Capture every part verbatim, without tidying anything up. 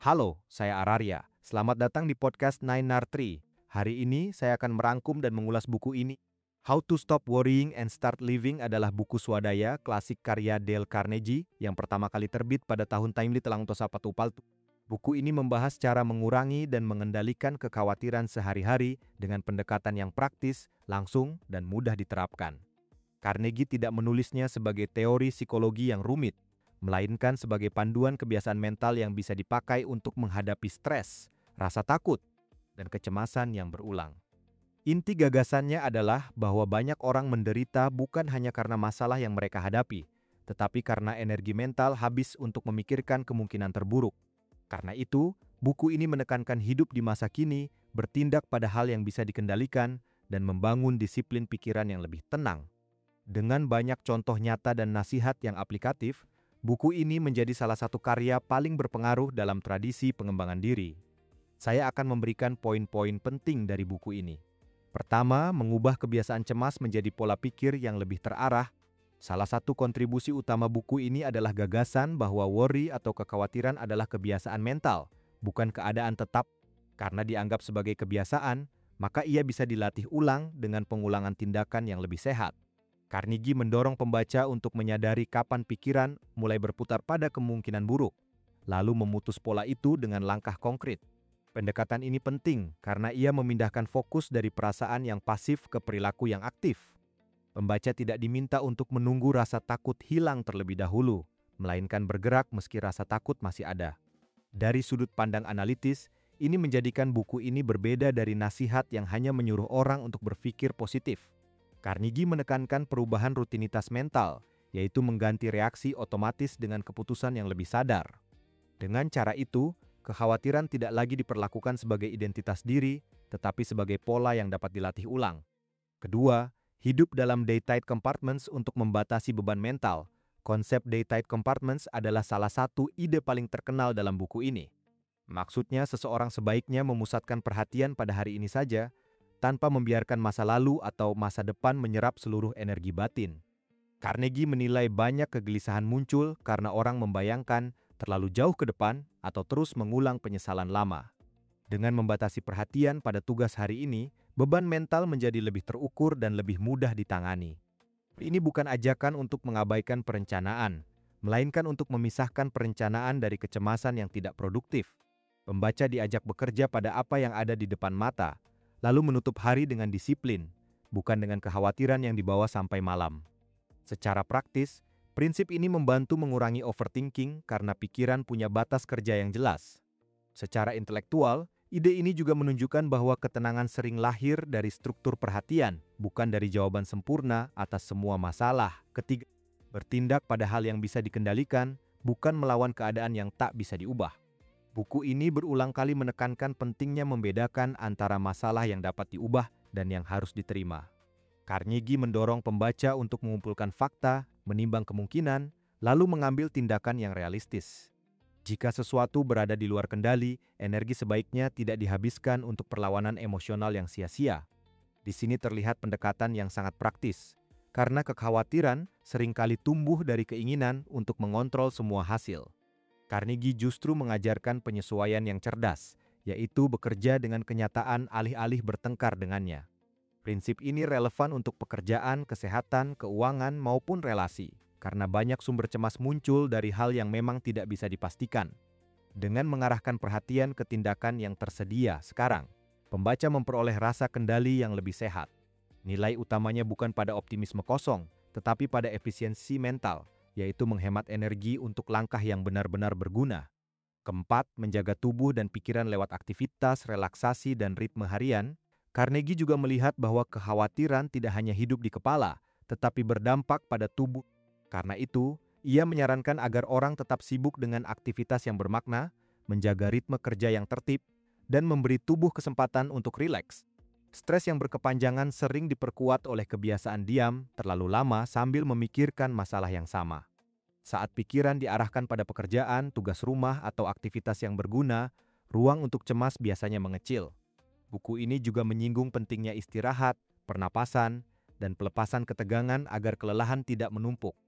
Halo, saya Araria. Selamat datang di podcast Nine Nar Tree. Hari ini saya akan merangkum dan mengulas buku ini. How to Stop Worrying and Start Living adalah buku swadaya klasik karya Dale Carnegie yang pertama kali terbit pada tahun Timely Telang Tosa Patupaltu. Buku ini membahas cara mengurangi dan mengendalikan kekhawatiran sehari-hari dengan pendekatan yang praktis, langsung, dan mudah diterapkan. Carnegie tidak menulisnya sebagai teori psikologi yang rumit, melainkan sebagai panduan kebiasaan mental yang bisa dipakai untuk menghadapi stres, rasa takut, dan kecemasan yang berulang. Inti gagasannya adalah bahwa banyak orang menderita bukan hanya karena masalah yang mereka hadapi, tetapi karena energi mental habis untuk memikirkan kemungkinan terburuk. Karena itu, buku ini menekankan hidup di masa kini, bertindak pada hal yang bisa dikendalikan, dan membangun disiplin pikiran yang lebih tenang. Dengan banyak contoh nyata dan nasihat yang aplikatif, buku ini menjadi salah satu karya paling berpengaruh dalam tradisi pengembangan diri. Saya akan memberikan poin-poin penting dari buku ini. Pertama, mengubah kebiasaan cemas menjadi pola pikir yang lebih terarah. Salah satu kontribusi utama buku ini adalah gagasan bahwa worry atau kekhawatiran adalah kebiasaan mental, bukan keadaan tetap. Karena dianggap sebagai kebiasaan, maka ia bisa dilatih ulang dengan pengulangan tindakan yang lebih sehat. Carnegie mendorong pembaca untuk menyadari kapan pikiran mulai berputar pada kemungkinan buruk, lalu memutus pola itu dengan langkah konkret. Pendekatan ini penting karena ia memindahkan fokus dari perasaan yang pasif ke perilaku yang aktif. Pembaca tidak diminta untuk menunggu rasa takut hilang terlebih dahulu, melainkan bergerak meski rasa takut masih ada. Dari sudut pandang analitis, ini menjadikan buku ini berbeda dari nasihat yang hanya menyuruh orang untuk berpikir positif. Carnegie menekankan perubahan rutinitas mental, yaitu mengganti reaksi otomatis dengan keputusan yang lebih sadar. Dengan cara itu, kekhawatiran tidak lagi diperlakukan sebagai identitas diri, tetapi sebagai pola yang dapat dilatih ulang. Kedua, hidup dalam daytime compartments untuk membatasi beban mental. Konsep daytime compartments adalah salah satu ide paling terkenal dalam buku ini. Maksudnya, seseorang sebaiknya memusatkan perhatian pada hari ini saja, tanpa membiarkan masa lalu atau masa depan menyerap seluruh energi batin. Carnegie menilai banyak kegelisahan muncul karena orang membayangkan terlalu jauh ke depan atau terus mengulang penyesalan lama. Dengan membatasi perhatian pada tugas hari ini, beban mental menjadi lebih terukur dan lebih mudah ditangani. Ini bukan ajakan untuk mengabaikan perencanaan, melainkan untuk memisahkan perencanaan dari kecemasan yang tidak produktif. Pembaca diajak bekerja pada apa yang ada di depan mata, lalu menutup hari dengan disiplin, bukan dengan kekhawatiran yang dibawa sampai malam. Secara praktis, prinsip ini membantu mengurangi overthinking karena pikiran punya batas kerja yang jelas. Secara intelektual, ide ini juga menunjukkan bahwa ketenangan sering lahir dari struktur perhatian, bukan dari jawaban sempurna atas semua masalah. Ketiga, bertindak pada hal yang bisa dikendalikan, bukan melawan keadaan yang tak bisa diubah. Buku ini berulang kali menekankan pentingnya membedakan antara masalah yang dapat diubah dan yang harus diterima. Carnegie mendorong pembaca untuk mengumpulkan fakta, menimbang kemungkinan, lalu mengambil tindakan yang realistis. Jika sesuatu berada di luar kendali, energi sebaiknya tidak dihabiskan untuk perlawanan emosional yang sia-sia. Di sini terlihat pendekatan yang sangat praktis, karena kekhawatiran seringkali tumbuh dari keinginan untuk mengontrol semua hasil. Carnegie justru mengajarkan penyesuaian yang cerdas, yaitu bekerja dengan kenyataan alih-alih bertengkar dengannya. Prinsip ini relevan untuk pekerjaan, kesehatan, keuangan, maupun relasi, karena banyak sumber cemas muncul dari hal yang memang tidak bisa dipastikan. Dengan mengarahkan perhatian ke tindakan yang tersedia sekarang, pembaca memperoleh rasa kendali yang lebih sehat. Nilai utamanya bukan pada optimisme kosong, tetapi pada efisiensi mental, yaitu menghemat energi untuk langkah yang benar-benar berguna. Keempat, menjaga tubuh dan pikiran lewat aktivitas, relaksasi, dan ritme harian. Carnegie juga melihat bahwa kekhawatiran tidak hanya hidup di kepala, tetapi berdampak pada tubuh. Karena itu, ia menyarankan agar orang tetap sibuk dengan aktivitas yang bermakna, menjaga ritme kerja yang tertib, dan memberi tubuh kesempatan untuk rileks. Stres yang berkepanjangan sering diperkuat oleh kebiasaan diam terlalu lama sambil memikirkan masalah yang sama. Saat pikiran diarahkan pada pekerjaan, tugas rumah, atau aktivitas yang berguna, ruang untuk cemas biasanya mengecil. Buku ini juga menyinggung pentingnya istirahat, pernapasan, dan pelepasan ketegangan agar kelelahan tidak menumpuk.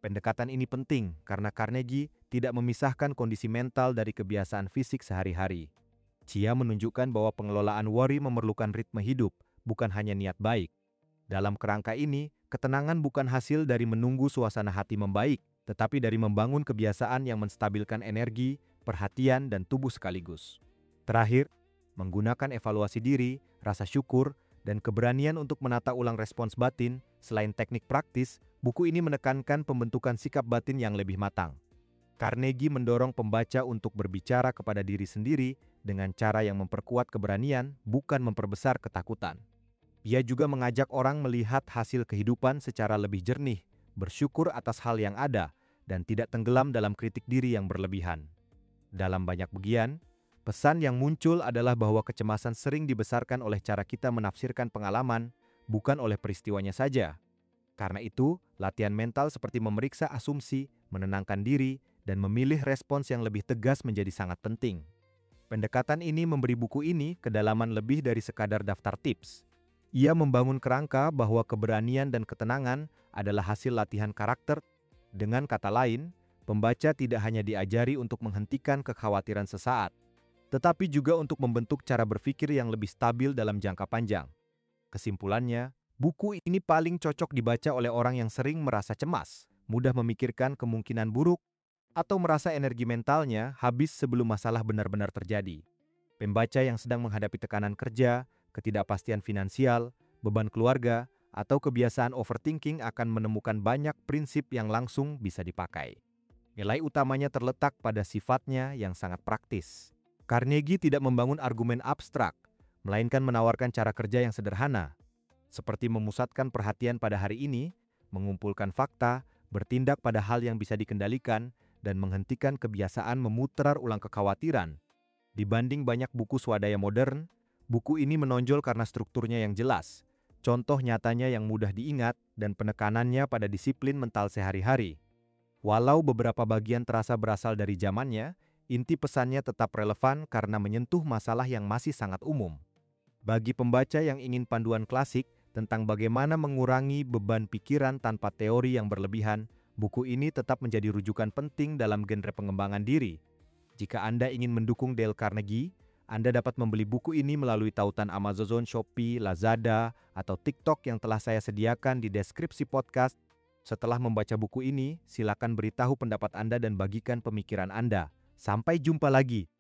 Pendekatan ini penting karena Carnegie tidak memisahkan kondisi mental dari kebiasaan fisik sehari-hari. Chia menunjukkan bahwa pengelolaan worry memerlukan ritme hidup, bukan hanya niat baik. Dalam kerangka ini, ketenangan bukan hasil dari menunggu suasana hati membaik, tetapi dari membangun kebiasaan yang menstabilkan energi, perhatian, dan tubuh sekaligus. Terakhir, menggunakan evaluasi diri, rasa syukur, dan keberanian untuk menata ulang respons batin, selain teknik praktis, buku ini menekankan pembentukan sikap batin yang lebih matang. Carnegie mendorong pembaca untuk berbicara kepada diri sendiri dengan cara yang memperkuat keberanian, bukan memperbesar ketakutan. Ia juga mengajak orang melihat hasil kehidupan secara lebih jernih, bersyukur atas hal yang ada, dan tidak tenggelam dalam kritik diri yang berlebihan. Dalam banyak bagian, pesan yang muncul adalah bahwa kecemasan sering dibesarkan oleh cara kita menafsirkan pengalaman, bukan oleh peristiwanya saja. Karena itu, latihan mental seperti memeriksa asumsi, menenangkan diri, dan memilih respons yang lebih tegas menjadi sangat penting. Pendekatan ini memberi buku ini kedalaman lebih dari sekadar daftar tips. Ia membangun kerangka bahwa keberanian dan ketenangan adalah hasil latihan karakter. Dengan kata lain, pembaca tidak hanya diajari untuk menghentikan kekhawatiran sesaat, tetapi juga untuk membentuk cara berpikir yang lebih stabil dalam jangka panjang. Kesimpulannya, buku ini paling cocok dibaca oleh orang yang sering merasa cemas, mudah memikirkan kemungkinan buruk, atau merasa energi mentalnya habis sebelum masalah benar-benar terjadi. Pembaca yang sedang menghadapi tekanan kerja, ketidakpastian finansial, beban keluarga, atau kebiasaan overthinking akan menemukan banyak prinsip yang langsung bisa dipakai. Nilai utamanya terletak pada sifatnya yang sangat praktis. Carnegie tidak membangun argumen abstrak, melainkan menawarkan cara kerja yang sederhana, seperti memusatkan perhatian pada hari ini, mengumpulkan fakta, bertindak pada hal yang bisa dikendalikan, dan menghentikan kebiasaan memutar ulang kekhawatiran. Dibanding banyak buku swadaya modern, buku ini menonjol karena strukturnya yang jelas, contoh nyatanya yang mudah diingat, dan penekanannya pada disiplin mental sehari-hari. Walau beberapa bagian terasa berasal dari zamannya, inti pesannya tetap relevan karena menyentuh masalah yang masih sangat umum. Bagi pembaca yang ingin panduan klasik tentang bagaimana mengurangi beban pikiran tanpa teori yang berlebihan, buku ini tetap menjadi rujukan penting dalam genre pengembangan diri. Jika Anda ingin mendukung Dale Carnegie, Anda dapat membeli buku ini melalui tautan Amazon, Shopee, Lazada, atau TikTok yang telah saya sediakan di deskripsi podcast. Setelah membaca buku ini, silakan beritahu pendapat Anda dan bagikan pemikiran Anda. Sampai jumpa lagi.